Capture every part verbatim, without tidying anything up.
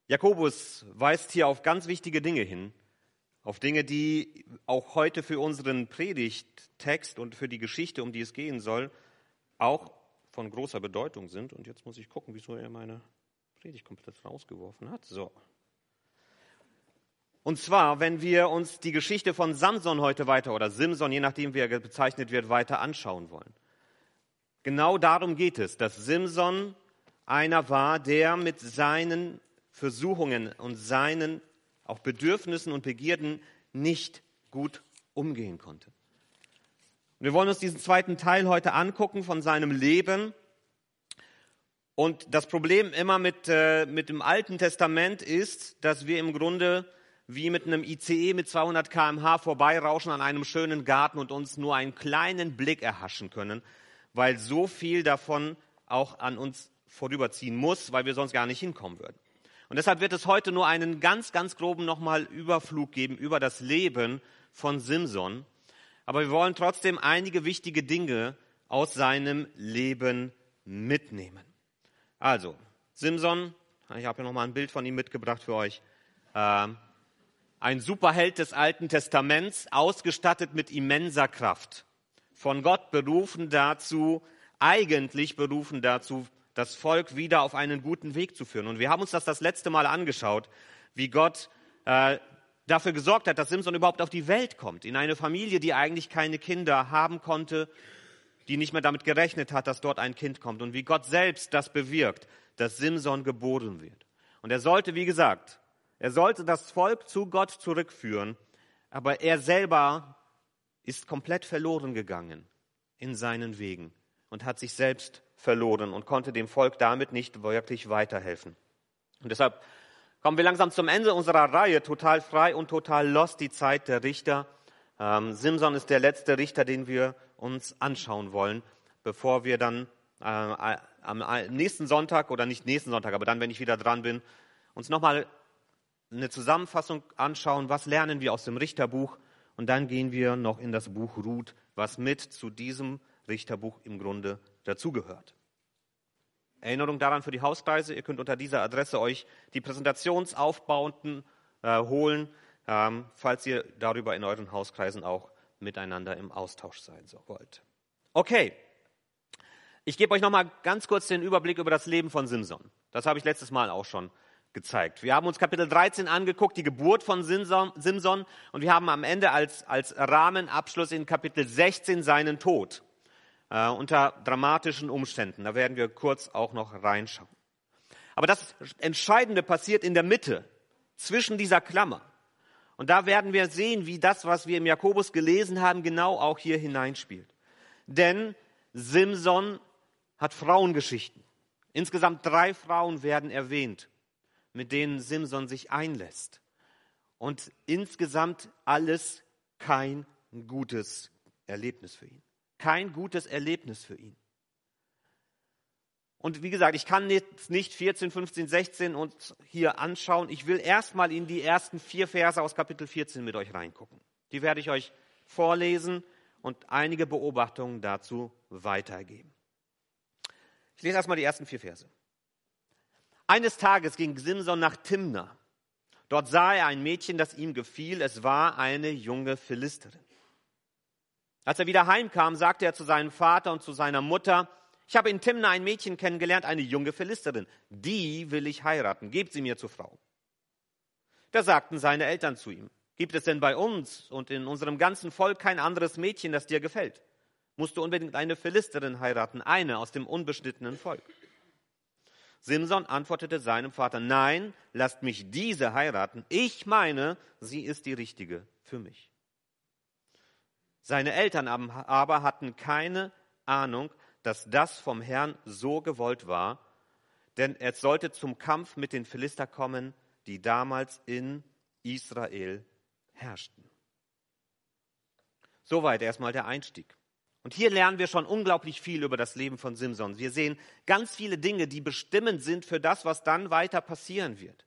Jakobus weist hier auf ganz wichtige Dinge hin, auf Dinge, die auch heute für unseren Predigttext und für die Geschichte, um die es gehen soll, auch von großer Bedeutung sind. Und jetzt muss ich gucken, wieso er meine Predigt komplett rausgeworfen hat. So. Und zwar, wenn wir uns die Geschichte von Samson heute weiter, oder Simson, je nachdem wie er bezeichnet wird, weiter anschauen wollen. Genau darum geht es, dass Simson einer war, der mit seinen Versuchungen und seinen auch Bedürfnissen und Begierden nicht gut umgehen konnte. Und wir wollen uns diesen zweiten Teil heute angucken von seinem Leben. Und das Problem immer mit, äh, mit dem Alten Testament ist, dass wir im Grunde wie mit einem I C E mit zweihundert Kilometer pro Stunde vorbeirauschen an einem schönen Garten und uns nur einen kleinen Blick erhaschen können, weil so viel davon auch an uns vorüberziehen muss, weil wir sonst gar nicht hinkommen würden. Und deshalb wird es heute nur einen ganz, ganz groben nochmal Überflug geben über das Leben von Simson. Aber wir wollen trotzdem einige wichtige Dinge aus seinem Leben mitnehmen. Also, Simson, ich habe ja nochmal ein Bild von ihm mitgebracht für euch. Ähm, ein Superheld des Alten Testaments, ausgestattet mit immenser Kraft. Von Gott berufen dazu, eigentlich berufen dazu, das Volk wieder auf einen guten Weg zu führen. Und wir haben uns das das letzte Mal angeschaut, wie Gott äh, dafür gesorgt hat, dass Simson überhaupt auf die Welt kommt, in eine Familie, die eigentlich keine Kinder haben konnte, die nicht mehr damit gerechnet hat, dass dort ein Kind kommt. Und wie Gott selbst das bewirkt, dass Simson geboren wird. Und er sollte, wie gesagt, er sollte das Volk zu Gott zurückführen, aber er selber ist komplett verloren gegangen in seinen Wegen und hat sich selbst verloren und konnte dem Volk damit nicht wirklich weiterhelfen. Und deshalb kommen wir langsam zum Ende unserer Reihe, total frei und total lost, die Zeit der Richter. Ähm, Simson ist der letzte Richter, den wir uns anschauen wollen, bevor wir dann äh, am nächsten Sonntag, oder nicht nächsten Sonntag, aber dann, wenn ich wieder dran bin, uns nochmal eine Zusammenfassung anschauen, was lernen wir aus dem Richterbuch, und dann gehen wir noch in das Buch Ruth, was mit zu diesem Richterbuch im Grunde dazugehört. Erinnerung daran für die Hauskreise, ihr könnt unter dieser Adresse euch die Präsentationsaufbauten äh, holen, ähm, falls ihr darüber in euren Hauskreisen auch miteinander im Austausch sein so wollt. Okay, ich gebe euch nochmal ganz kurz den Überblick über das Leben von Simson. Das habe ich letztes Mal auch schon gezeigt. Wir haben uns Kapitel dreizehn angeguckt, die Geburt von Simson, Simson, und wir haben am Ende als, als Rahmenabschluss in Kapitel sechzehn seinen Tod äh, unter dramatischen Umständen. Da werden wir kurz auch noch reinschauen. Aber das Entscheidende passiert in der Mitte, zwischen dieser Klammer. Und da werden wir sehen, wie das, was wir im Jakobus gelesen haben, genau auch hier hineinspielt. Denn Simson hat Frauengeschichten. Insgesamt drei Frauen werden erwähnt, mit denen Simson sich einlässt. Und insgesamt alles kein gutes Erlebnis für ihn. Kein gutes Erlebnis für ihn. Und wie gesagt, ich kann jetzt nicht vierzehn, fünfzehn, sechzehn uns hier anschauen. Ich will erstmal in die ersten vier Verse aus Kapitel vierzehn mit euch reingucken. Die werde ich euch vorlesen und einige Beobachtungen dazu weitergeben. Ich lese erstmal die ersten vier Verse. Eines Tages ging Simson nach Timna. Dort sah er ein Mädchen, das ihm gefiel. Es war eine junge Philisterin. Als er wieder heimkam, sagte er zu seinem Vater und zu seiner Mutter: Ich habe in Timna ein Mädchen kennengelernt, eine junge Philisterin. Die will ich heiraten. Gebt sie mir zur Frau. Da sagten seine Eltern zu ihm: Gibt es denn bei uns und in unserem ganzen Volk kein anderes Mädchen, das dir gefällt? Musst du unbedingt eine Philisterin heiraten, eine aus dem unbeschnittenen Volk? Simson antwortete seinem Vater: Nein, lasst mich diese heiraten. Ich meine, sie ist die richtige für mich. Seine Eltern aber hatten keine Ahnung, dass das vom Herrn so gewollt war, denn es sollte zum Kampf mit den Philister kommen, die damals in Israel herrschten. Soweit erstmal der Einstieg. Und hier lernen wir schon unglaublich viel über das Leben von Simson. Wir sehen ganz viele Dinge, die bestimmend sind für das, was dann weiter passieren wird.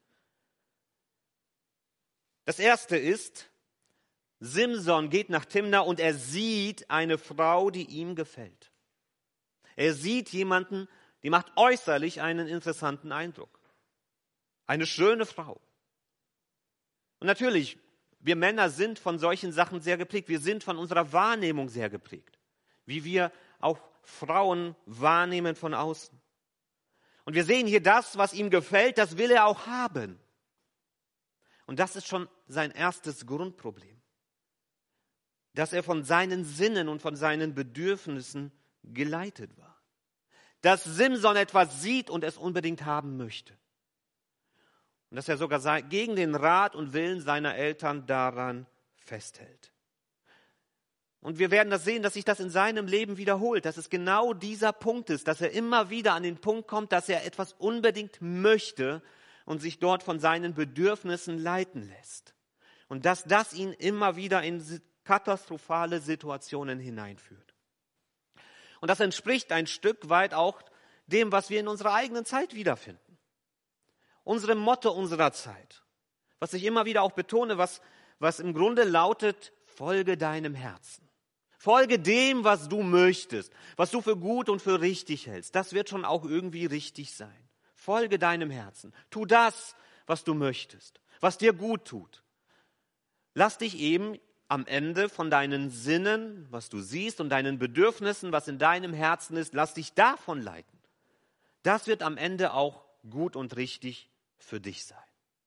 Das erste ist, Simson geht nach Timna und er sieht eine Frau, die ihm gefällt. Er sieht jemanden, die macht äußerlich einen interessanten Eindruck. Eine schöne Frau. Und natürlich, wir Männer sind von solchen Sachen sehr geprägt. Wir sind von unserer Wahrnehmung sehr geprägt. Wie wir auch Frauen wahrnehmen von außen. Und wir sehen hier das, was ihm gefällt, das will er auch haben. Und das ist schon sein erstes Grundproblem. Dass er von seinen Sinnen und von seinen Bedürfnissen geleitet war. Dass Simson etwas sieht und es unbedingt haben möchte. Und dass er sogar gegen den Rat und Willen seiner Eltern daran festhält. Und wir werden das sehen, dass sich das in seinem Leben wiederholt, dass es genau dieser Punkt ist, dass er immer wieder an den Punkt kommt, dass er etwas unbedingt möchte und sich dort von seinen Bedürfnissen leiten lässt. Und dass das ihn immer wieder in katastrophale Situationen hineinführt. Und das entspricht ein Stück weit auch dem, was wir in unserer eigenen Zeit wiederfinden. Unserem Motto unserer Zeit, was ich immer wieder auch betone, was, was im Grunde lautet, folge deinem Herzen. Folge dem, was du möchtest, was du für gut und für richtig hältst. Das wird schon auch irgendwie richtig sein. Folge deinem Herzen. Tu das, was du möchtest, was dir gut tut. Lass dich eben am Ende von deinen Sinnen, was du siehst und deinen Bedürfnissen, was in deinem Herzen ist, lass dich davon leiten. Das wird am Ende auch gut und richtig für dich sein.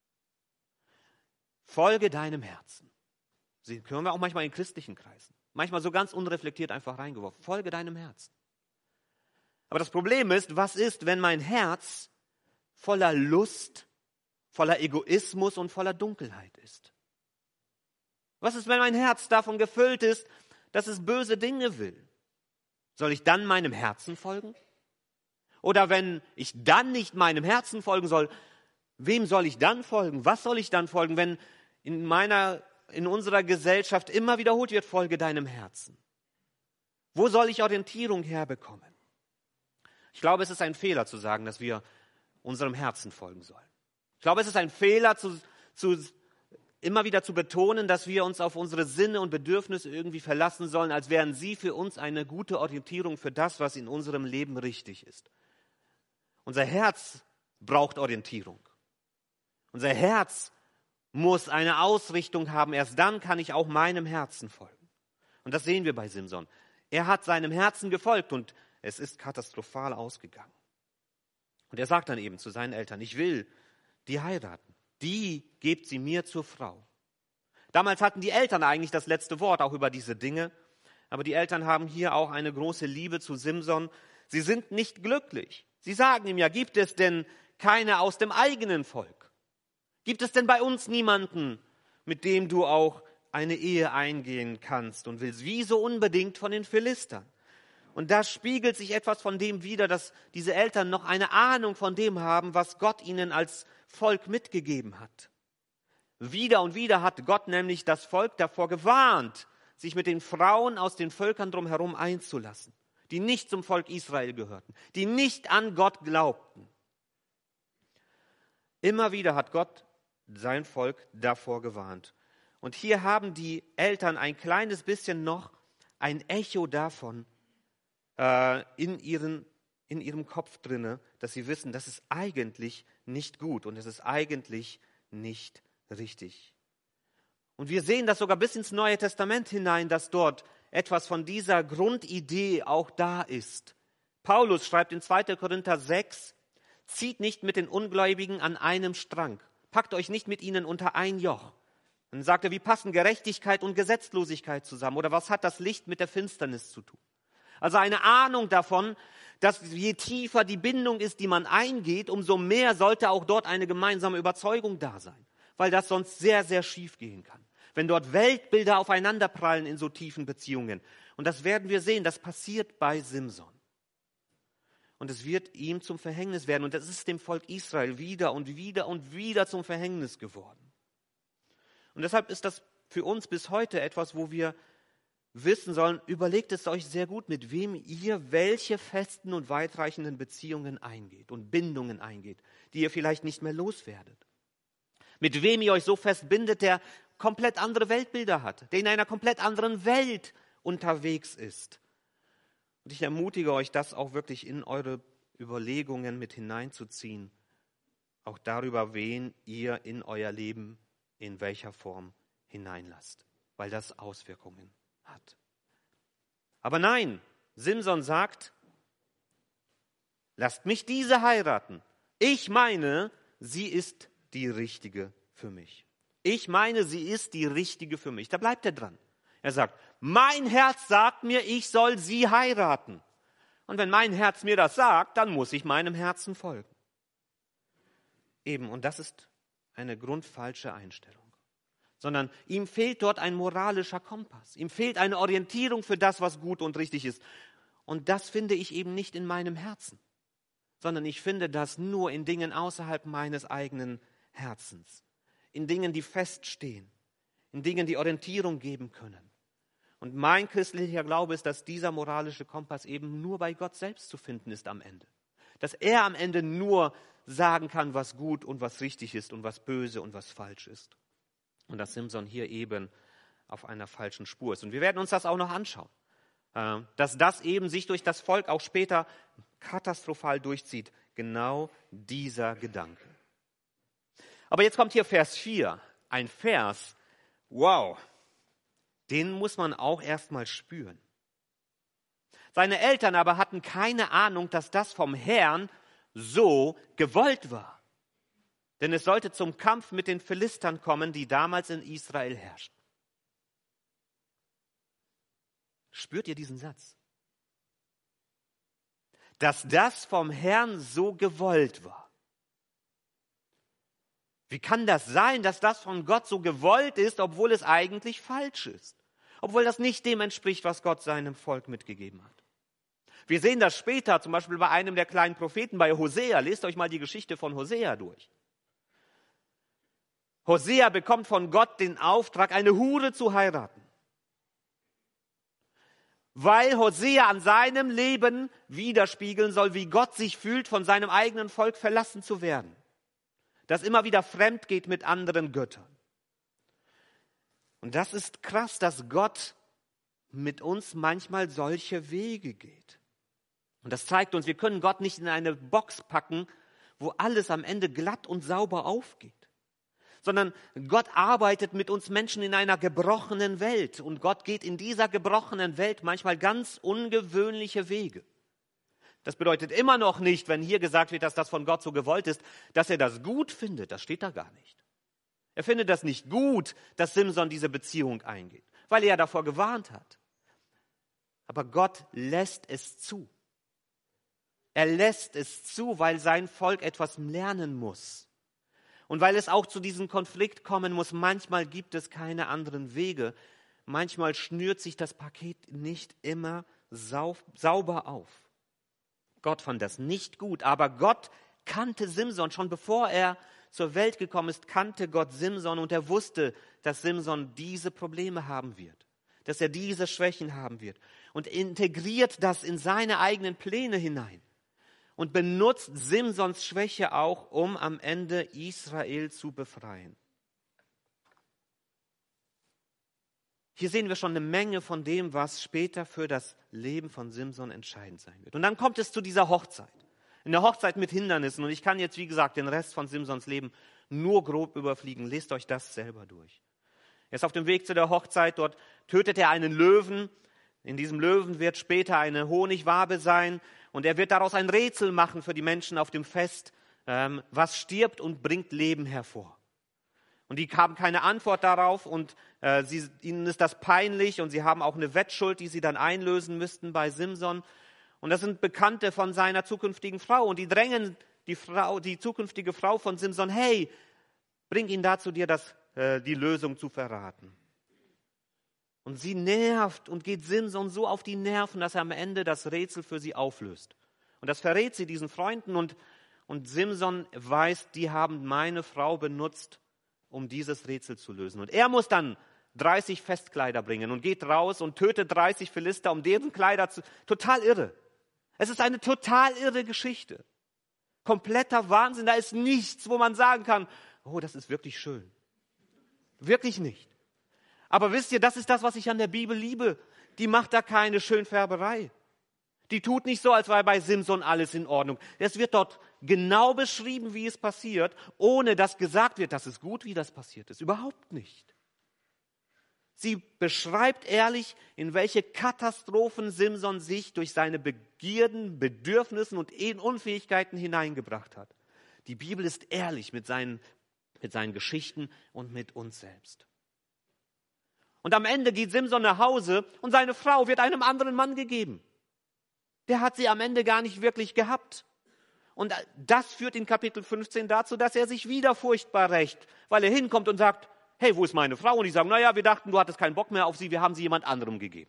Folge deinem Herzen. Sie hören wir auch manchmal in christlichen Kreisen. Manchmal so ganz unreflektiert einfach reingeworfen. Folge deinem Herzen. Aber das Problem ist, was ist, wenn mein Herz voller Lust, voller Egoismus und voller Dunkelheit ist? Was ist, wenn mein Herz davon gefüllt ist, dass es böse Dinge will? Soll ich dann meinem Herzen folgen? Oder wenn ich dann nicht meinem Herzen folgen soll, wem soll ich dann folgen? Was soll ich dann folgen, wenn in meiner in unserer Gesellschaft immer wiederholt wird, folge deinem Herzen? Wo soll ich Orientierung herbekommen? Ich glaube, es ist ein Fehler zu sagen, dass wir unserem Herzen folgen sollen. Ich glaube, es ist ein Fehler, zu, zu, immer wieder zu betonen, dass wir uns auf unsere Sinne und Bedürfnisse irgendwie verlassen sollen, als wären sie für uns eine gute Orientierung für das, was in unserem Leben richtig ist. Unser Herz braucht Orientierung. Unser Herz muss eine Ausrichtung haben. Erst dann kann ich auch meinem Herzen folgen. Und das sehen wir bei Simson. Er hat seinem Herzen gefolgt und es ist katastrophal ausgegangen. Und er sagt dann eben zu seinen Eltern, ich will die heiraten. Die gebt sie mir zur Frau. Damals hatten die Eltern eigentlich das letzte Wort auch über diese Dinge. Aber die Eltern haben hier auch eine große Liebe zu Simson. Sie sind nicht glücklich. Sie sagen ihm ja, gibt es denn keine aus dem eigenen Volk? Gibt es denn bei uns niemanden, mit dem du auch eine Ehe eingehen kannst und willst? Wieso unbedingt von den Philistern? Und da spiegelt sich etwas von dem wider, dass diese Eltern noch eine Ahnung von dem haben, was Gott ihnen als Volk mitgegeben hat. Wieder und wieder hat Gott nämlich das Volk davor gewarnt, sich mit den Frauen aus den Völkern drumherum einzulassen, die nicht zum Volk Israel gehörten, die nicht an Gott glaubten. Immer wieder hat Gott sein Volk davor gewarnt. Und hier haben die Eltern ein kleines bisschen noch ein Echo davon äh, in, ihren, in ihrem Kopf drinne, dass sie wissen, das ist eigentlich nicht gut und es ist eigentlich nicht richtig. Und wir sehen das sogar bis ins Neue Testament hinein, dass dort etwas von dieser Grundidee auch da ist. Paulus schreibt in zweiter Korinther sechs, zieht nicht mit den Ungläubigen an einem Strang. Packt euch nicht mit ihnen unter ein Joch. Dann sagt er, wie passen Gerechtigkeit und Gesetzlosigkeit zusammen? Oder was hat das Licht mit der Finsternis zu tun? Also eine Ahnung davon, dass je tiefer die Bindung ist, die man eingeht, umso mehr sollte auch dort eine gemeinsame Überzeugung da sein. Weil das sonst sehr, sehr schief gehen kann. Wenn dort Weltbilder aufeinanderprallen in so tiefen Beziehungen. Und das werden wir sehen, das passiert bei Simson. Und es wird ihm zum Verhängnis werden. Und das ist dem Volk Israel wieder und wieder und wieder zum Verhängnis geworden. Und deshalb ist das für uns bis heute etwas, wo wir wissen sollen, überlegt es euch sehr gut, mit wem ihr welche festen und weitreichenden Beziehungen eingeht und Bindungen eingeht, die ihr vielleicht nicht mehr loswerdet. Mit wem ihr euch so fest bindet, der komplett andere Weltbilder hat, der in einer komplett anderen Welt unterwegs ist. Und ich ermutige euch, das auch wirklich in eure Überlegungen mit hineinzuziehen. auch darüber, wen ihr in euer Leben in welcher Form hineinlasst, weil das Auswirkungen hat. Aber nein, Simson sagt, lasst mich diese heiraten. Ich meine, sie ist die richtige für mich. Ich meine, sie ist die richtige für mich. Da bleibt er dran. Er sagt, mein Herz sagt mir, ich soll sie heiraten. Und wenn mein Herz mir das sagt, dann muss ich meinem Herzen folgen. Eben, und das ist eine grundfalsche Einstellung. Sondern ihm fehlt dort ein moralischer Kompass. Ihm fehlt eine Orientierung für das, was gut und richtig ist. Und das finde ich eben nicht in meinem Herzen, sondern ich finde das nur in Dingen außerhalb meines eigenen Herzens. In Dingen, die feststehen. In Dingen, die Orientierung geben können. Und mein christlicher Glaube ist, dass dieser moralische Kompass eben nur bei Gott selbst zu finden ist am Ende. Dass er am Ende nur sagen kann, was gut und was richtig ist und was böse und was falsch ist. Und dass Simson hier eben auf einer falschen Spur ist. Und wir werden uns das auch noch anschauen. Dass das eben sich durch das Volk auch später katastrophal durchzieht. Genau dieser Gedanke. Aber jetzt kommt hier Vers vier. Ein Vers, wow, den muss man auch erstmal spüren. Seine Eltern aber hatten keine Ahnung, dass das vom Herrn so gewollt war. Denn es sollte zum Kampf mit den Philistern kommen, die damals in Israel herrschten. Spürt ihr diesen Satz? Dass das vom Herrn so gewollt war. Wie kann das sein, dass das von Gott so gewollt ist, obwohl es eigentlich falsch ist? Obwohl das nicht dem entspricht, was Gott seinem Volk mitgegeben hat. Wir sehen das später, zum Beispiel bei einem der kleinen Propheten, bei Hosea. Lest euch mal die Geschichte von Hosea durch. Hosea bekommt von Gott den Auftrag, eine Hure zu heiraten. Weil Hosea an seinem Leben widerspiegeln soll, wie Gott sich fühlt, von seinem eigenen Volk verlassen zu werden. Das immer wieder fremd geht mit anderen Göttern. Und das ist krass, dass Gott mit uns manchmal solche Wege geht. Und das zeigt uns, wir können Gott nicht in eine Box packen, wo alles am Ende glatt und sauber aufgeht. Sondern Gott arbeitet mit uns Menschen in einer gebrochenen Welt. Und Gott geht in dieser gebrochenen Welt manchmal ganz ungewöhnliche Wege. Das bedeutet immer noch nicht, wenn hier gesagt wird, dass das von Gott so gewollt ist, dass er das gut findet. Das steht da gar nicht. Er findet das nicht gut, dass Simson diese Beziehung eingeht, weil er ja davor gewarnt hat. Aber Gott lässt es zu. Er lässt es zu, weil sein Volk etwas lernen muss. Und weil es auch zu diesem Konflikt kommen muss, manchmal gibt es keine anderen Wege. Manchmal schnürt sich das Paket nicht immer sau- sauber auf. Gott fand das nicht gut, aber Gott kannte Simson. Schon bevor er zur Welt gekommen ist, kannte Gott Simson und er wusste, dass Simson diese Probleme haben wird, dass er diese Schwächen haben wird und integriert das in seine eigenen Pläne hinein und benutzt Simsons Schwäche auch, um am Ende Israel zu befreien. Hier sehen wir schon eine Menge von dem, was später für das Leben von Simson entscheidend sein wird. Und dann kommt es zu dieser Hochzeit. In der Hochzeit mit Hindernissen. Und ich kann jetzt, wie gesagt, den Rest von Simsons Leben nur grob überfliegen. Lest euch das selber durch. Er ist auf dem Weg zu der Hochzeit. Dort tötet er einen Löwen. In diesem Löwen wird später eine Honigwabe sein. Und er wird daraus ein Rätsel machen für die Menschen auf dem Fest. Ähm, was stirbt und bringt Leben hervor. Und die haben keine Antwort darauf und äh, sie, ihnen ist das peinlich und sie haben auch eine Wettschuld, die sie dann einlösen müssten bei Simson. Und das sind Bekannte von seiner zukünftigen Frau und die drängen die Frau, die zukünftige Frau von Simson, hey, bring ihn dazu, dir das, äh, die Lösung zu verraten. Und sie nervt und geht Simson so auf die Nerven, dass er am Ende das Rätsel für sie auflöst. Und das verrät sie diesen Freunden und, und Simson weiß, die haben meine Frau benutzt, um dieses Rätsel zu lösen. Und er muss dann dreißig Festkleider bringen und geht raus und tötet dreißig Philister, um deren Kleider zu... Total irre. Es ist eine total irre Geschichte. Kompletter Wahnsinn. Da ist nichts, wo man sagen kann, oh, das ist wirklich schön. Wirklich nicht. Aber wisst ihr, das ist das, was ich an der Bibel liebe. Die macht da keine Schönfärberei. Die tut nicht so, als wäre bei Simson alles in Ordnung. Es wird dort genau beschrieben, wie es passiert, ohne dass gesagt wird, das ist gut, wie das passiert ist. Überhaupt nicht. Sie beschreibt ehrlich, in welche Katastrophen Simson sich durch seine Begierden, Bedürfnissen und Unfähigkeiten hineingebracht hat. Die Bibel ist ehrlich mit seinen, mit seinen Geschichten und mit uns selbst. Und am Ende geht Simson nach Hause und seine Frau wird einem anderen Mann gegeben. Der hat sie am Ende gar nicht wirklich gehabt. Und das führt in Kapitel fünfzehn dazu, dass er sich wieder furchtbar rächt, weil er hinkommt und sagt, hey, wo ist meine Frau? Und die sagen, naja, wir dachten, du hattest keinen Bock mehr auf sie, wir haben sie jemand anderem gegeben.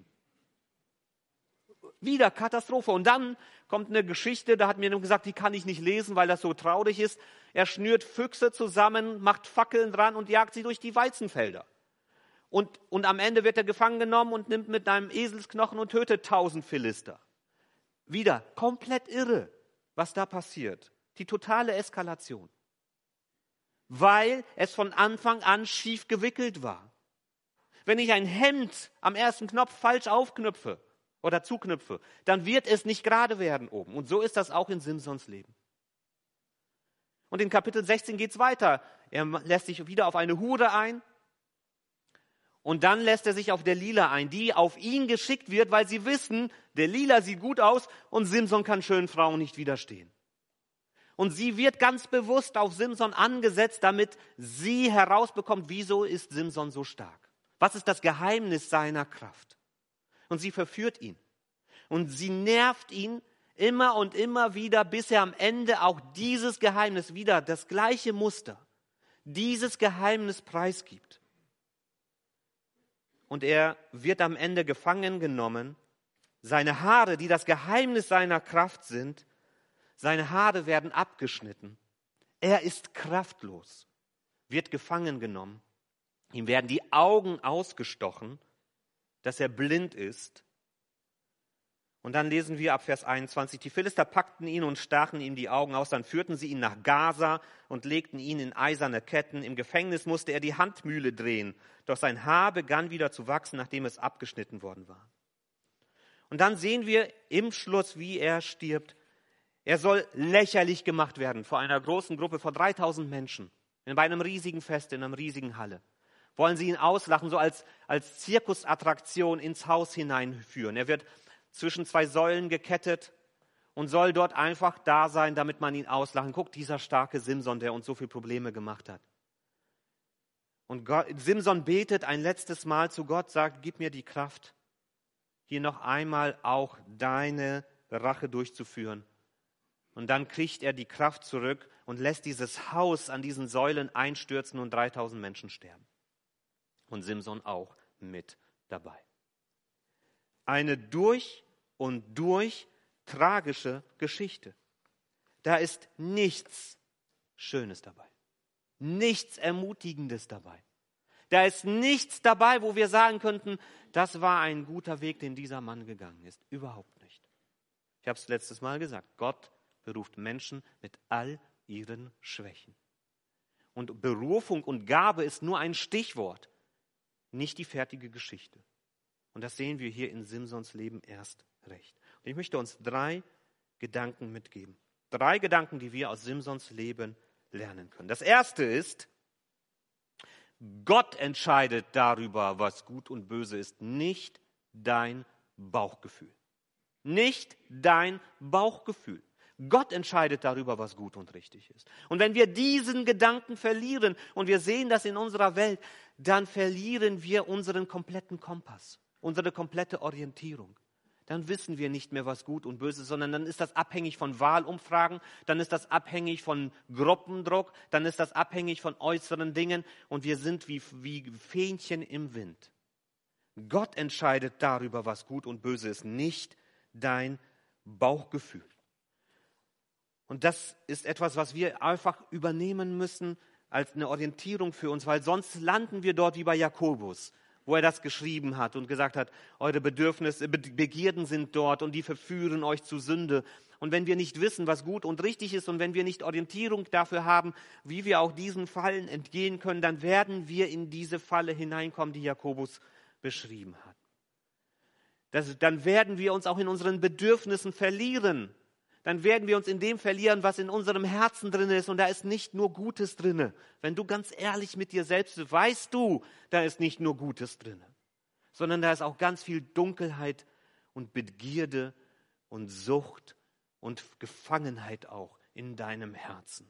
Wieder Katastrophe. Und dann kommt eine Geschichte, da hat mir jemand gesagt, die kann ich nicht lesen, weil das so traurig ist. Er schnürt Füchse zusammen, macht Fackeln dran und jagt sie durch die Weizenfelder. Und, und am Ende wird er gefangen genommen und nimmt mit einem Eselsknochen und tötet tausend Philister. Wieder komplett irre, was da passiert. Die totale Eskalation. Weil es von Anfang an schief gewickelt war. Wenn ich ein Hemd am ersten Knopf falsch aufknüpfe oder zuknüpfe, dann wird es nicht gerade werden oben. Und so ist das auch in Simsons Leben. Und in Kapitel sechzehn geht es weiter. Er lässt sich wieder auf eine Hure ein und dann lässt er sich auf Delila ein, die auf ihn geschickt wird, weil sie wissen, Delila sieht gut aus und Simson kann schönen Frauen nicht widerstehen. Und sie wird ganz bewusst auf Simson angesetzt, damit sie herausbekommt, wieso ist Simson so stark? Was ist das Geheimnis seiner Kraft? Und sie verführt ihn. Und sie nervt ihn immer und immer wieder, bis er am Ende auch dieses Geheimnis wieder, das gleiche Muster, dieses Geheimnis preisgibt. Und er wird am Ende gefangen genommen. Seine Haare, die das Geheimnis seiner Kraft sind, seine Haare werden abgeschnitten. Er ist kraftlos, wird gefangen genommen. Ihm werden die Augen ausgestochen, dass er blind ist. Und dann lesen wir ab Vers einundzwanzig, die Philister packten ihn und stachen ihm die Augen aus, dann führten sie ihn nach Gaza und legten ihn in eiserne Ketten. Im Gefängnis musste er die Handmühle drehen, doch sein Haar begann wieder zu wachsen, nachdem es abgeschnitten worden war. Und dann sehen wir im Schluss, wie er stirbt. Er soll lächerlich gemacht werden vor einer großen Gruppe von dreitausend Menschen, bei einem riesigen Fest, in einer riesigen Halle. Wollen sie ihn auslachen, so als, als Zirkusattraktion ins Haus hineinführen. Er wird zwischen zwei Säulen gekettet und soll dort einfach da sein, damit man ihn auslachen. Guckt, dieser starke Simson, der uns so viele Probleme gemacht hat. Und Gott, Simson betet ein letztes Mal zu Gott, sagt, gib mir die Kraft, hier noch einmal auch deine Rache durchzuführen. Und dann kriegt er die Kraft zurück und lässt dieses Haus an diesen Säulen einstürzen und dreitausend Menschen sterben. Und Simson auch mit dabei. Eine durch und durch tragische Geschichte. Da ist nichts Schönes dabei. Nichts Ermutigendes dabei. Da ist nichts dabei, wo wir sagen könnten, das war ein guter Weg, den dieser Mann gegangen ist. Überhaupt nicht. Ich habe es letztes Mal gesagt, Gott beruft Menschen mit all ihren Schwächen. Und Berufung und Gabe ist nur ein Stichwort, nicht die fertige Geschichte. Und das sehen wir hier in Simsons Leben erst recht. Und ich möchte uns drei Gedanken mitgeben. Drei Gedanken, die wir aus Simsons Leben lernen können. Das erste ist, Gott entscheidet darüber, was gut und böse ist, nicht dein Bauchgefühl. Nicht dein Bauchgefühl. Gott entscheidet darüber, was gut und richtig ist. Und wenn wir diesen Gedanken verlieren, und wir sehen das in unserer Welt, dann verlieren wir unseren kompletten Kompass, unsere komplette Orientierung. Dann wissen wir nicht mehr, was gut und böse ist, sondern dann ist das abhängig von Wahlumfragen, dann ist das abhängig von Gruppendruck, dann ist das abhängig von äußeren Dingen und wir sind wie, wie Fähnchen im Wind. Gott entscheidet darüber, was gut und böse ist, nicht dein Bauchgefühl. Und das ist etwas, was wir einfach übernehmen müssen als eine Orientierung für uns, weil sonst landen wir dort wie bei Jakobus, wo er das geschrieben hat und gesagt hat, eure Bedürfnisse, Begierden sind dort und die verführen euch zu Sünde. Und wenn wir nicht wissen, was gut und richtig ist und wenn wir nicht Orientierung dafür haben, wie wir auch diesen Fallen entgehen können, dann werden wir in diese Falle hineinkommen, die Jakobus beschrieben hat. Das, dann werden wir uns auch in unseren Bedürfnissen verlieren. dann werden wir uns in dem verlieren, was in unserem Herzen drin ist. Und da ist nicht nur Gutes drin. Wenn du ganz ehrlich mit dir selbst bist, weißt du, da ist nicht nur Gutes drin, sondern da ist auch ganz viel Dunkelheit und Begierde und Sucht und Gefangenheit auch in deinem Herzen.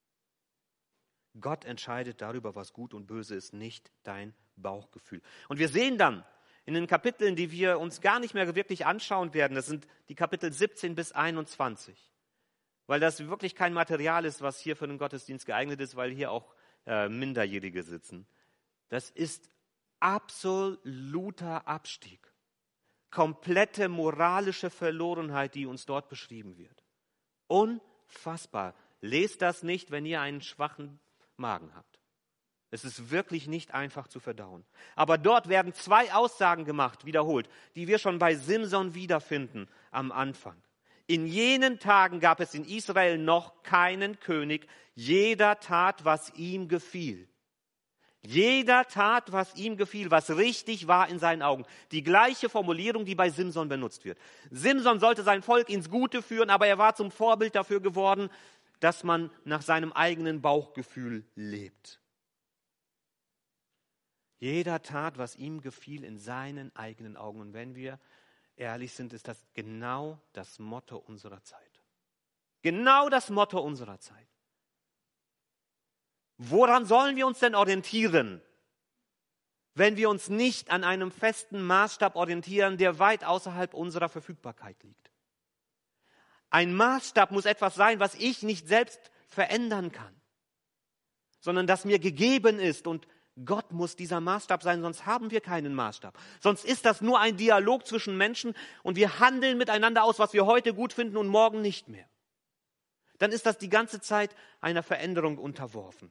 Gott entscheidet darüber, was gut und böse ist, nicht dein Bauchgefühl. Und wir sehen dann in den Kapiteln, die wir uns gar nicht mehr wirklich anschauen werden, das sind die Kapitel siebzehn bis einundzwanzig, weil das wirklich kein Material ist, was hier für den Gottesdienst geeignet ist, weil hier auch äh, Minderjährige sitzen. Das ist absoluter Abstieg, komplette moralische Verlorenheit, die uns dort beschrieben wird. Unfassbar. Lest das nicht, wenn ihr einen schwachen Magen habt. Es ist wirklich nicht einfach zu verdauen. Aber dort werden zwei Aussagen gemacht, wiederholt, die wir schon bei Simson wiederfinden am Anfang. In jenen Tagen gab es in Israel noch keinen König. Jeder tat, was ihm gefiel. Jeder tat, was ihm gefiel, was richtig war in seinen Augen. Die gleiche Formulierung, die bei Simson benutzt wird. Simson sollte sein Volk ins Gute führen, aber er war zum Vorbild dafür geworden, dass man nach seinem eigenen Bauchgefühl lebt. Jeder tat, was ihm gefiel in seinen eigenen Augen. Und wenn wir ehrlich sind, ist das genau das Motto unserer Zeit. Genau das Motto unserer Zeit. Woran sollen wir uns denn orientieren, wenn wir uns nicht an einem festen Maßstab orientieren, der weit außerhalb unserer Verfügbarkeit liegt? Ein Maßstab muss etwas sein, was ich nicht selbst verändern kann, sondern das mir gegeben ist. Und Gott muss dieser Maßstab sein, sonst haben wir keinen Maßstab. Sonst ist das nur ein Dialog zwischen Menschen und wir handeln miteinander aus, was wir heute gut finden und morgen nicht mehr. Dann ist das die ganze Zeit einer Veränderung unterworfen.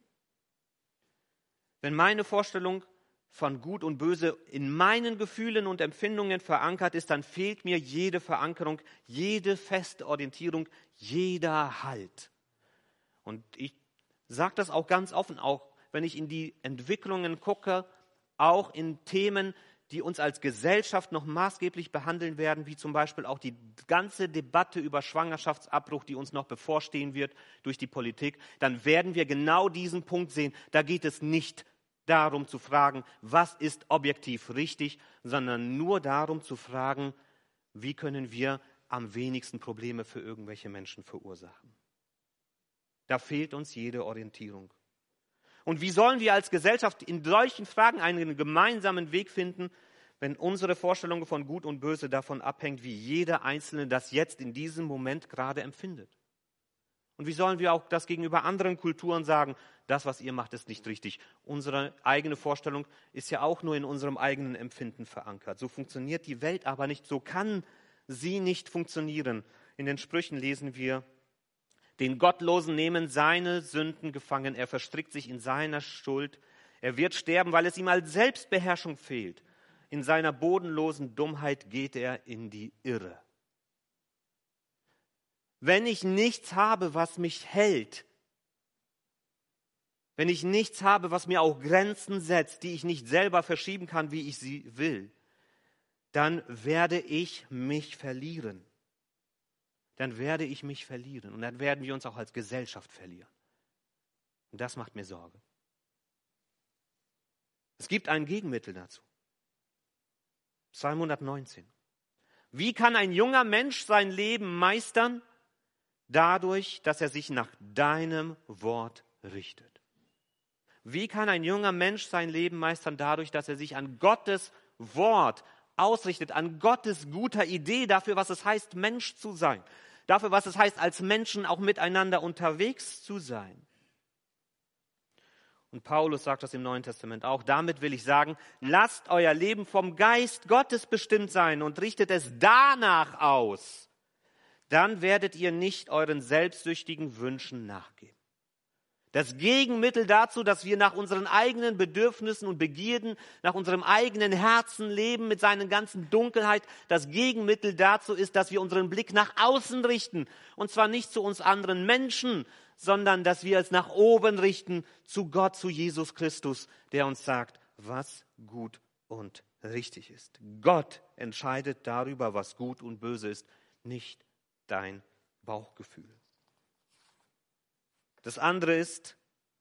Wenn meine Vorstellung von Gut und Böse in meinen Gefühlen und Empfindungen verankert ist, dann fehlt mir jede Verankerung, jede feste Orientierung, jeder Halt. Und ich sage das auch ganz offen, auch wenn ich in die Entwicklungen gucke, auch in Themen, die uns als Gesellschaft noch maßgeblich behandeln werden, wie zum Beispiel auch die ganze Debatte über Schwangerschaftsabbruch, die uns noch bevorstehen wird durch die Politik, dann werden wir genau diesen Punkt sehen. Da geht es nicht darum zu fragen, was ist objektiv richtig, sondern nur darum zu fragen, wie können wir am wenigsten Probleme für irgendwelche Menschen verursachen. Da fehlt uns jede Orientierung. Und wie sollen wir als Gesellschaft in solchen Fragen einen gemeinsamen Weg finden, wenn unsere Vorstellung von Gut und Böse davon abhängt, wie jeder Einzelne das jetzt in diesem Moment gerade empfindet? Und wie sollen wir auch das gegenüber anderen Kulturen sagen, das, was ihr macht, ist nicht richtig. Unsere eigene Vorstellung ist ja auch nur in unserem eigenen Empfinden verankert. So funktioniert die Welt aber nicht, so kann sie nicht funktionieren. In den Sprüchen lesen wir, den Gottlosen nehmen seine Sünden gefangen. Er verstrickt sich in seiner Schuld. Er wird sterben, weil es ihm als Selbstbeherrschung fehlt. In seiner bodenlosen Dummheit geht er in die Irre. Wenn ich nichts habe, was mich hält, wenn ich nichts habe, was mir auch Grenzen setzt, die ich nicht selber verschieben kann, wie ich sie will, dann werde ich mich verlieren. Dann werde ich mich verlieren und dann werden wir uns auch als Gesellschaft verlieren. Und das macht mir Sorge. Es gibt ein Gegenmittel dazu. Psalm hundertneunzehn. Wie kann ein junger Mensch sein Leben meistern? Dadurch, dass er sich nach deinem Wort richtet. Wie kann ein junger Mensch sein Leben meistern? Dadurch, dass er sich an Gottes Wort ausrichtet, an Gottes guter Idee dafür, was es heißt, Mensch zu sein. Dafür, was es heißt, als Menschen auch miteinander unterwegs zu sein. Und Paulus sagt das im Neuen Testament auch. Damit will ich sagen, lasst euer Leben vom Geist Gottes bestimmt sein und richtet es danach aus. Dann werdet ihr nicht euren selbstsüchtigen Wünschen nachgeben. Das Gegenmittel dazu, dass wir nach unseren eigenen Bedürfnissen und Begierden, nach unserem eigenen Herzen leben mit seiner ganzen Dunkelheit, das Gegenmittel dazu ist, dass wir unseren Blick nach außen richten. Und zwar nicht zu uns anderen Menschen, sondern dass wir es nach oben richten, zu Gott, zu Jesus Christus, der uns sagt, was gut und richtig ist. Gott entscheidet darüber, was gut und böse ist, nicht dein Bauchgefühl. Das andere ist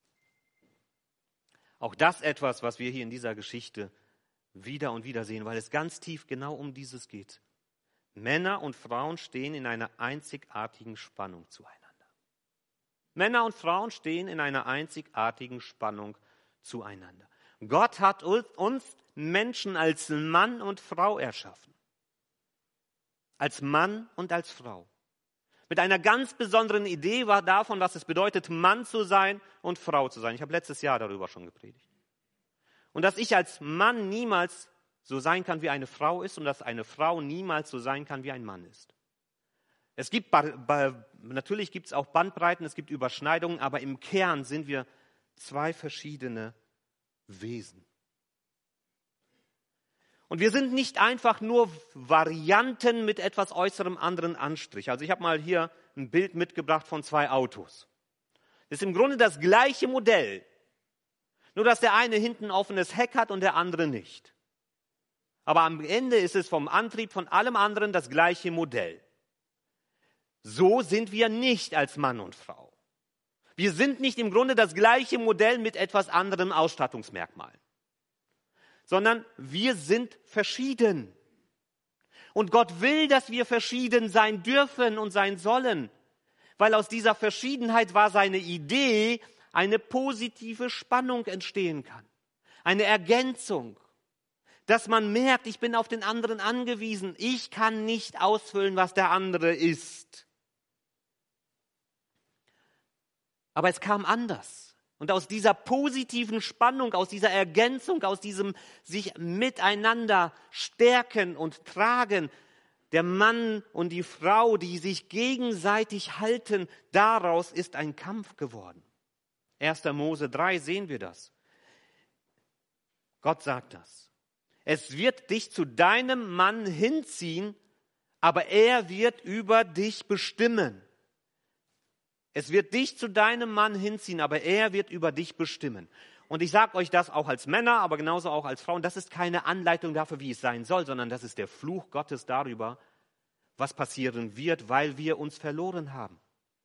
auch das etwas, was wir hier in dieser Geschichte wieder und wieder sehen, weil es ganz tief genau um dieses geht. Männer und Frauen stehen in einer einzigartigen Spannung zueinander. Männer und Frauen stehen in einer einzigartigen Spannung zueinander. Gott hat uns Menschen als Mann und Frau erschaffen. Als Mann und als Frau. Mit einer ganz besonderen Idee war davon, was es bedeutet, Mann zu sein und Frau zu sein. Ich habe letztes Jahr darüber schon gepredigt. Und dass ich als Mann niemals so sein kann, wie eine Frau ist, und dass eine Frau niemals so sein kann, wie ein Mann ist. Es gibt, natürlich gibt es auch Bandbreiten, es gibt Überschneidungen, aber im Kern sind wir zwei verschiedene Wesen. Und wir sind nicht einfach nur Varianten mit etwas äußerem anderen Anstrich. Also ich habe mal hier ein Bild mitgebracht von zwei Autos. Das ist im Grunde das gleiche Modell, nur dass der eine hinten ein offenes Heck hat und der andere nicht. Aber am Ende ist es vom Antrieb von allem anderen das gleiche Modell. So sind wir nicht als Mann und Frau. Wir sind nicht im Grunde das gleiche Modell mit etwas anderen Ausstattungsmerkmalen, sondern wir sind verschieden. Und Gott will, dass wir verschieden sein dürfen und sein sollen, weil aus dieser Verschiedenheit war seine Idee, eine positive Spannung entstehen kann, eine Ergänzung, dass man merkt, ich bin auf den anderen angewiesen, ich kann nicht ausfüllen, was der andere ist. Aber es kam anders. Und aus dieser positiven Spannung, aus dieser Ergänzung, aus diesem sich miteinander stärken und tragen, der Mann und die Frau, die sich gegenseitig halten, daraus ist ein Kampf geworden. erster Mose drei sehen wir das. Gott sagt das. Es wird dich zu deinem Mann hinziehen, aber er wird über dich bestimmen. Es wird dich zu deinem Mann hinziehen, aber er wird über dich bestimmen. Und ich sage euch das auch als Männer, aber genauso auch als Frauen. Das ist keine Anleitung dafür, wie es sein soll, sondern das ist der Fluch Gottes darüber, was passieren wird, weil wir uns verloren haben.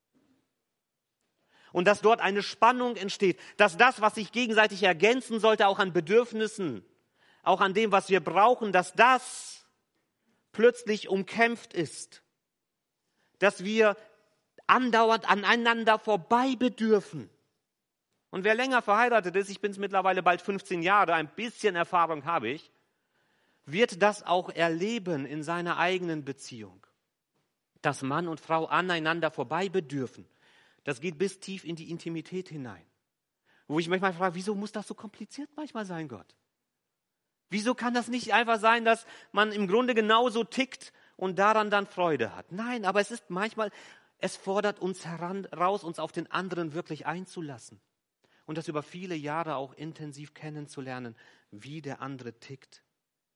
Und dass dort eine Spannung entsteht, dass das, was sich gegenseitig ergänzen sollte, auch an Bedürfnissen, auch an dem, was wir brauchen, dass das plötzlich umkämpft ist. Dass wir andauernd aneinander vorbei bedürfen. Und wer länger verheiratet ist, ich bin es mittlerweile bald fünfzehn Jahre, ein bisschen Erfahrung habe ich, wird das auch erleben in seiner eigenen Beziehung. Dass Mann und Frau aneinander vorbei bedürfen. Das geht bis tief in die Intimität hinein. Wo ich manchmal frage, wieso muss das so kompliziert manchmal sein, Gott? Wieso kann das nicht einfach sein, dass man im Grunde genauso tickt und daran dann Freude hat? Nein, aber es ist manchmal, es fordert uns heraus, uns auf den anderen wirklich einzulassen. Und das über viele Jahre auch intensiv kennenzulernen, wie der andere tickt.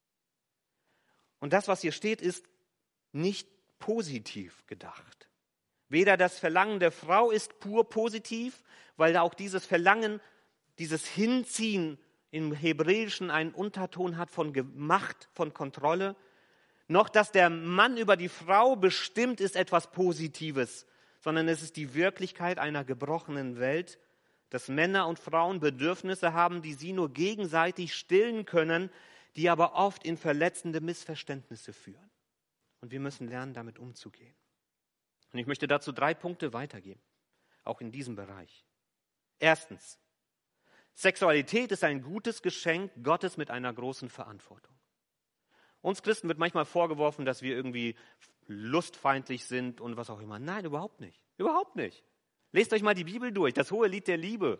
Und das, was hier steht, ist nicht positiv gedacht. Weder das Verlangen der Frau ist pur positiv, weil da auch dieses Verlangen, dieses Hinziehen im Hebräischen einen Unterton hat von Macht, von Kontrolle, noch dass der Mann über die Frau bestimmt, ist etwas Positives, sondern es ist die Wirklichkeit einer gebrochenen Welt, dass Männer und Frauen Bedürfnisse haben, die sie nur gegenseitig stillen können, die aber oft in verletzende Missverständnisse führen. Und wir müssen lernen, damit umzugehen. Und ich möchte dazu drei Punkte weitergeben, auch in diesem Bereich. Erstens, Sexualität ist ein gutes Geschenk Gottes mit einer großen Verantwortung. Uns Christen wird manchmal vorgeworfen, dass wir irgendwie lustfeindlich sind und was auch immer. Nein, überhaupt nicht. Überhaupt nicht. Lest euch mal die Bibel durch, das hohe Lied der Liebe.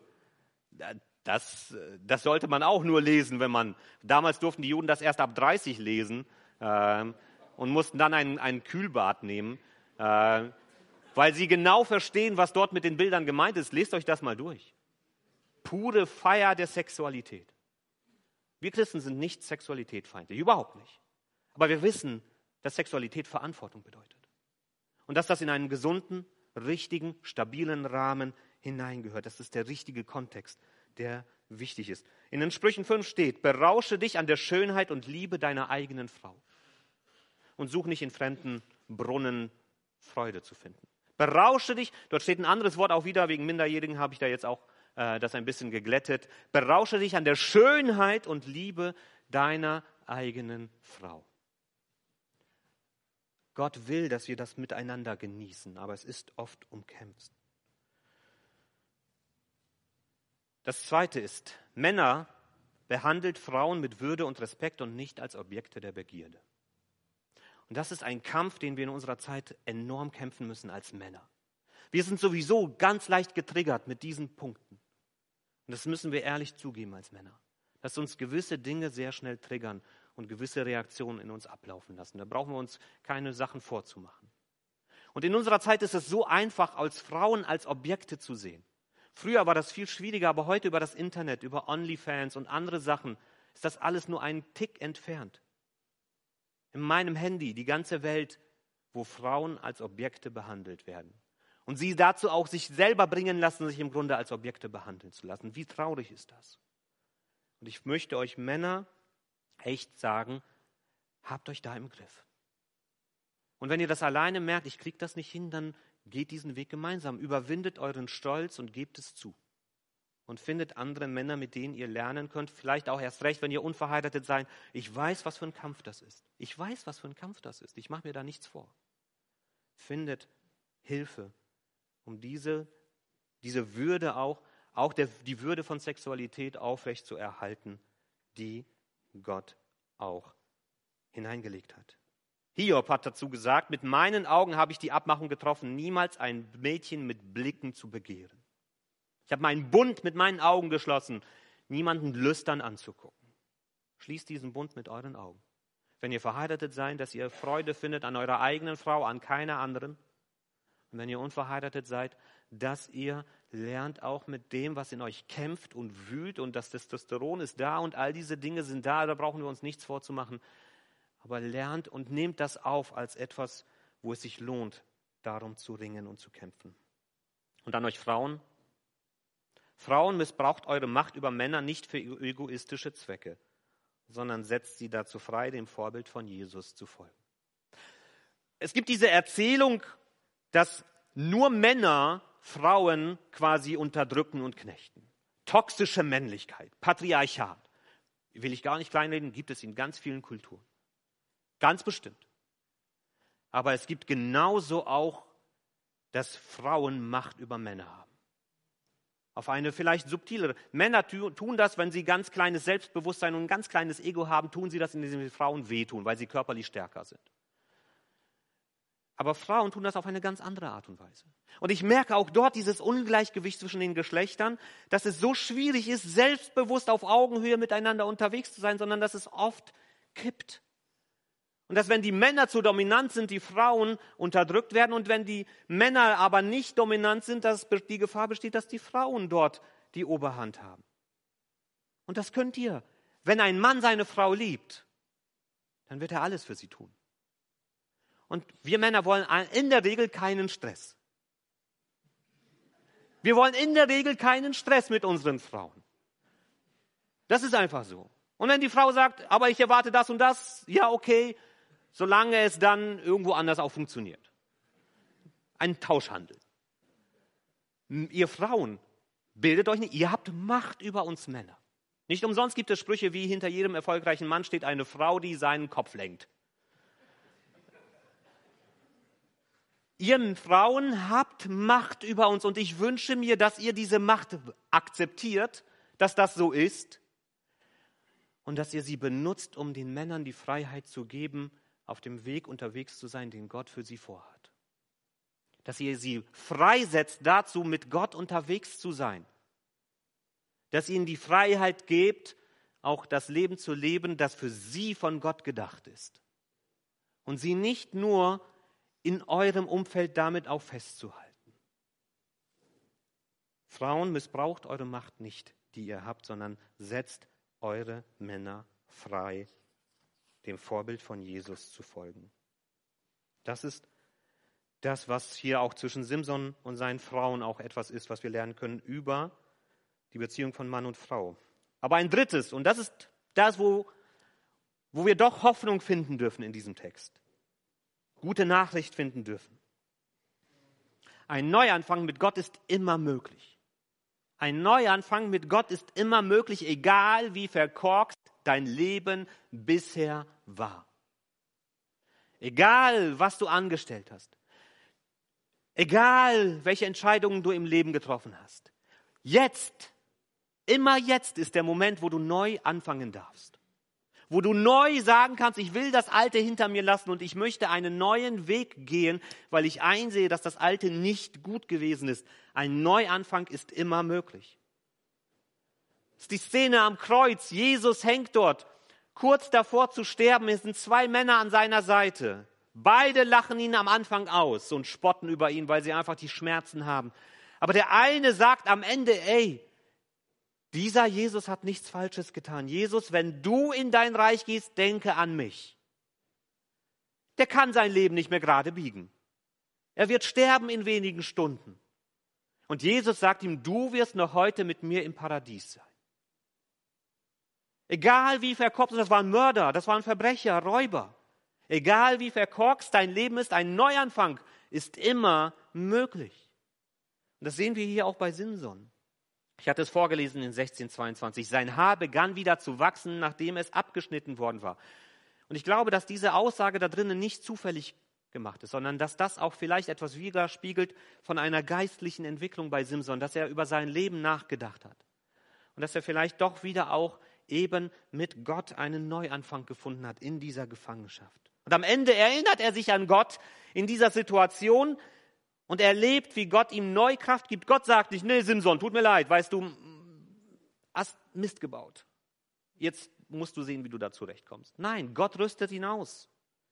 Das, das sollte man auch nur lesen, wenn man, damals durften die Juden das erst ab dreißig lesen äh, und mussten dann ein, ein Kühlbad nehmen, äh, weil sie genau verstehen, was dort mit den Bildern gemeint ist. Lest euch das mal durch. Pure Feier der Sexualität. Wir Christen sind nicht sexualitätfeindlich, überhaupt nicht. Aber wir wissen, dass Sexualität Verantwortung bedeutet. Und dass das in einen gesunden, richtigen, stabilen Rahmen hineingehört. Das ist der richtige Kontext, der wichtig ist. In den Sprüchen fünf steht, berausche dich an der Schönheit und Liebe deiner eigenen Frau. Und such nicht in fremden Brunnen Freude zu finden. Berausche dich, dort steht ein anderes Wort auch wieder, wegen Minderjährigen habe ich da jetzt auch äh, das ein bisschen geglättet. Berausche dich an der Schönheit und Liebe deiner eigenen Frau. Gott will, dass wir das miteinander genießen, aber es ist oft umkämpft. Das Zweite ist, Männer behandelt Frauen mit Würde und Respekt und nicht als Objekte der Begierde. Und das ist ein Kampf, den wir in unserer Zeit enorm kämpfen müssen als Männer. Wir sind sowieso ganz leicht getriggert mit diesen Punkten. Und das müssen wir ehrlich zugeben als Männer. Dass uns gewisse Dinge sehr schnell triggern und gewisse Reaktionen in uns ablaufen lassen. Da brauchen wir uns keine Sachen vorzumachen. Und in unserer Zeit ist es so einfach, als Frauen als Objekte zu sehen. Früher war das viel schwieriger, aber heute über das Internet, über OnlyFans und andere Sachen ist das alles nur einen Tick entfernt. In meinem Handy die ganze Welt, wo Frauen als Objekte behandelt werden. Und sie dazu auch sich selber bringen lassen, sich im Grunde als Objekte behandeln zu lassen. Wie traurig ist das? Und ich möchte euch Männer echt sagen, habt euch da im Griff. Und wenn ihr das alleine merkt, ich kriege das nicht hin, dann geht diesen Weg gemeinsam. Überwindet euren Stolz und gebt es zu. Und findet andere Männer, mit denen ihr lernen könnt. Vielleicht auch erst recht, wenn ihr unverheiratet seid. Ich weiß, was für ein Kampf das ist. Ich weiß, was für ein Kampf das ist. Ich mache mir da nichts vor. Findet Hilfe, um diese, diese Würde auch, auch der, die Würde von Sexualität aufrecht zu erhalten, die Gott auch hineingelegt hat. Hiob hat dazu gesagt, mit meinen Augen habe ich die Abmachung getroffen, niemals ein Mädchen mit Blicken zu begehren. Ich habe meinen Bund mit meinen Augen geschlossen, niemanden lüstern anzugucken. Schließt diesen Bund mit euren Augen. Wenn ihr verheiratet seid, dass ihr Freude findet an eurer eigenen Frau, an keiner anderen. Und wenn ihr unverheiratet seid, dass ihr lernt auch mit dem, was in euch kämpft und wühlt und das Testosteron ist da und all diese Dinge sind da, da brauchen wir uns nichts vorzumachen. Aber lernt und nehmt das auf als etwas, wo es sich lohnt, darum zu ringen und zu kämpfen. Und an euch Frauen. Frauen, missbraucht eure Macht über Männer nicht für egoistische Zwecke, sondern setzt sie dazu frei, dem Vorbild von Jesus zu folgen. Es gibt diese Erzählung, dass nur Männer Frauen quasi unterdrücken und knechten. Toxische Männlichkeit, Patriarchat. Will ich gar nicht kleinreden, gibt es in ganz vielen Kulturen. Ganz bestimmt. Aber es gibt genauso auch, dass Frauen Macht über Männer haben. Auf eine vielleicht subtilere. Männer tun das, wenn sie ganz kleines Selbstbewusstsein und ein ganz kleines Ego haben, tun sie das, indem sie Frauen wehtun, weil sie körperlich stärker sind. Aber Frauen tun das auf eine ganz andere Art und Weise. Und ich merke auch dort dieses Ungleichgewicht zwischen den Geschlechtern, dass es so schwierig ist, selbstbewusst auf Augenhöhe miteinander unterwegs zu sein, sondern dass es oft kippt. Und dass, wenn die Männer zu dominant sind, die Frauen unterdrückt werden. Und wenn die Männer aber nicht dominant sind, dass die Gefahr besteht, dass die Frauen dort die Oberhand haben. Und das könnt ihr. Wenn ein Mann seine Frau liebt, dann wird er alles für sie tun. Und wir Männer wollen in der Regel keinen Stress. Wir wollen in der Regel keinen Stress mit unseren Frauen. Das ist einfach so. Und wenn die Frau sagt, aber ich erwarte das und das, ja okay, solange es dann irgendwo anders auch funktioniert. Ein Tauschhandel. Ihr Frauen, bildet euch nicht, ihr habt Macht über uns Männer. Nicht umsonst gibt es Sprüche wie, hinter jedem erfolgreichen Mann steht eine Frau, die seinen Kopf lenkt. Ihr Frauen habt Macht über uns und ich wünsche mir, dass ihr diese Macht akzeptiert, dass das so ist und dass ihr sie benutzt, um den Männern die Freiheit zu geben, auf dem Weg unterwegs zu sein, den Gott für sie vorhat. Dass ihr sie freisetzt dazu, mit Gott unterwegs zu sein. Dass ihr ihnen die Freiheit gebt, auch das Leben zu leben, das für sie von Gott gedacht ist. Und sie nicht nur in eurem Umfeld damit auch festzuhalten. Frauen, missbraucht eure Macht nicht, die ihr habt, sondern setzt eure Männer frei, dem Vorbild von Jesus zu folgen. Das ist das, was hier auch zwischen Simson und seinen Frauen auch etwas ist, was wir lernen können über die Beziehung von Mann und Frau. Aber ein drittes, und das ist das, wo, wo wir doch Hoffnung finden dürfen in diesem Text. Gute Nachricht finden dürfen. Ein Neuanfang mit Gott ist immer möglich. Ein Neuanfang mit Gott ist immer möglich, egal wie verkorkst dein Leben bisher war. Egal, was du angestellt hast. Egal, welche Entscheidungen du im Leben getroffen hast. Jetzt, immer jetzt ist der Moment, wo du neu anfangen darfst. Wo du neu sagen kannst, ich will das Alte hinter mir lassen und ich möchte einen neuen Weg gehen, weil ich einsehe, dass das Alte nicht gut gewesen ist. Ein Neuanfang ist immer möglich. Das ist die Szene am Kreuz. Jesus hängt dort, kurz davor zu sterben. Es sind zwei Männer an seiner Seite. Beide lachen ihn am Anfang aus und spotten über ihn, weil sie einfach die Schmerzen haben. Aber der eine sagt am Ende, ey, dieser Jesus hat nichts Falsches getan. Jesus, wenn du in dein Reich gehst, denke an mich. Der kann sein Leben nicht mehr gerade biegen. Er wird sterben in wenigen Stunden. Und Jesus sagt ihm, du wirst noch heute mit mir im Paradies sein. Egal wie verkorkst, das waren Mörder, das waren Verbrecher, Räuber. Egal wie verkorkst dein Leben ist, ein Neuanfang ist immer möglich. Und das sehen wir hier auch bei Simson. Ich hatte es vorgelesen in sechzehn zweiundzwanzig. Sein Haar begann wieder zu wachsen, nachdem es abgeschnitten worden war. Und ich glaube, dass diese Aussage da drinnen nicht zufällig gemacht ist, sondern dass das auch vielleicht etwas widerspiegelt von einer geistlichen Entwicklung bei Simson, dass er über sein Leben nachgedacht hat. Und dass er vielleicht doch wieder auch eben mit Gott einen Neuanfang gefunden hat in dieser Gefangenschaft. Und am Ende erinnert er sich an Gott in dieser Situation und erlebt, wie Gott ihm Neukraft gibt. Gott sagt nicht, nee, Simson, tut mir leid, weißt du, hast Mist gebaut. Jetzt musst du sehen, wie du da zurechtkommst. Nein, Gott rüstet ihn aus.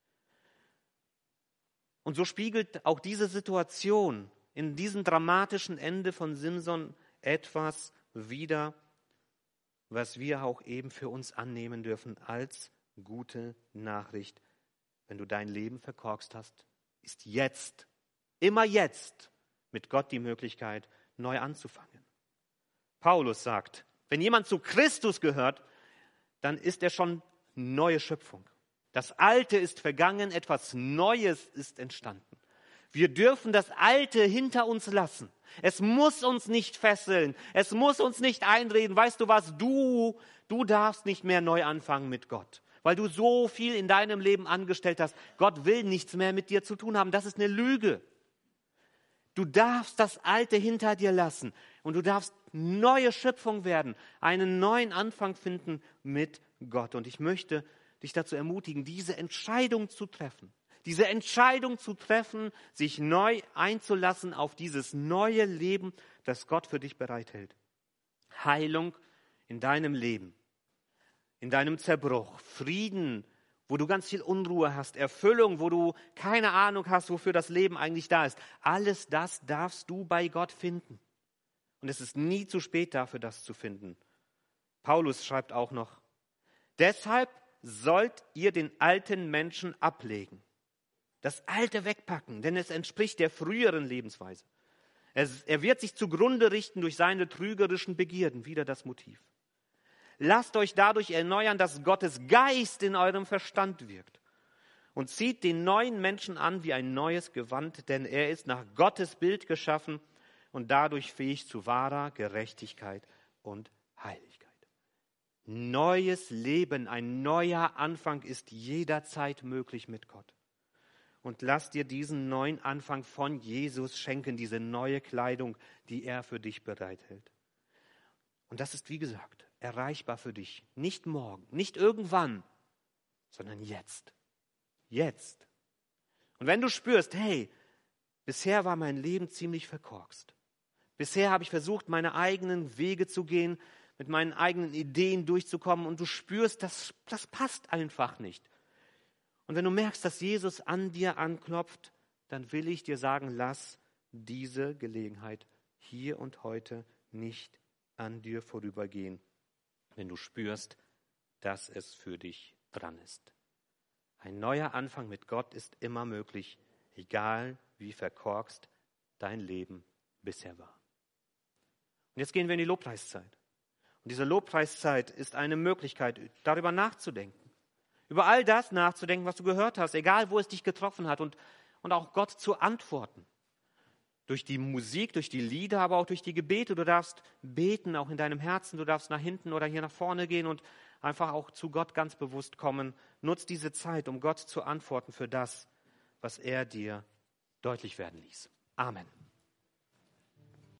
Und so spiegelt auch diese Situation in diesem dramatischen Ende von Simson etwas wider, was wir auch eben für uns annehmen dürfen als gute Nachricht. Wenn du dein Leben verkorkst hast, ist jetzt, immer jetzt, mit Gott die Möglichkeit, neu anzufangen. Paulus sagt, wenn jemand zu Christus gehört, dann ist er schon neue Schöpfung. Das Alte ist vergangen, etwas Neues ist entstanden. Wir dürfen das Alte hinter uns lassen. Es muss uns nicht fesseln, es muss uns nicht einreden. Weißt du was, du, du darfst nicht mehr neu anfangen mit Gott, weil du so viel in deinem Leben angestellt hast. Gott will nichts mehr mit dir zu tun haben, das ist eine Lüge. Du darfst das Alte hinter dir lassen und du darfst neue Schöpfung werden, einen neuen Anfang finden mit Gott. Und ich möchte dich dazu ermutigen, diese Entscheidung zu treffen. Diese Entscheidung zu treffen, sich neu einzulassen auf dieses neue Leben, das Gott für dich bereithält. Heilung in deinem Leben, in deinem Zerbruch, Frieden, wo du ganz viel Unruhe hast, Erfüllung, wo du keine Ahnung hast, wofür das Leben eigentlich da ist. Alles das darfst du bei Gott finden. Und es ist nie zu spät dafür, das zu finden. Paulus schreibt auch noch, deshalb sollt ihr den alten Menschen ablegen. Das Alte wegpacken, denn es entspricht der früheren Lebensweise. Es, er wird sich zugrunde richten durch seine trügerischen Begierden, wieder das Motiv. Lasst euch dadurch erneuern, dass Gottes Geist in eurem Verstand wirkt. Und zieht den neuen Menschen an wie ein neues Gewand, denn er ist nach Gottes Bild geschaffen und dadurch fähig zu wahrer Gerechtigkeit und Heiligkeit. Neues Leben, ein neuer Anfang ist jederzeit möglich mit Gott. Und lass dir diesen neuen Anfang von Jesus schenken, diese neue Kleidung, die er für dich bereithält. Und das ist, wie gesagt, erreichbar für dich. Nicht morgen, nicht irgendwann, sondern jetzt. Jetzt. Und wenn du spürst, hey, bisher war mein Leben ziemlich verkorkst. Bisher habe ich versucht, meine eigenen Wege zu gehen, mit meinen eigenen Ideen durchzukommen und du spürst, das, das passt einfach nicht. Und wenn du merkst, dass Jesus an dir anklopft, dann will ich dir sagen, lass diese Gelegenheit hier und heute nicht an dir vorübergehen, wenn du spürst, dass es für dich dran ist. Ein neuer Anfang mit Gott ist immer möglich, egal wie verkorkst dein Leben bisher war. Und jetzt gehen wir in die Lobpreiszeit. Und diese Lobpreiszeit ist eine Möglichkeit, darüber nachzudenken. Über all das nachzudenken, was du gehört hast, egal wo es dich getroffen hat und, und auch Gott zu antworten. durch die Musik, durch die Lieder, aber auch durch die Gebete. Du darfst beten, auch in deinem Herzen. Du darfst nach hinten oder hier nach vorne gehen und einfach auch zu Gott ganz bewusst kommen. Nutz diese Zeit, um Gott zu antworten für das, was er dir deutlich werden ließ. Amen.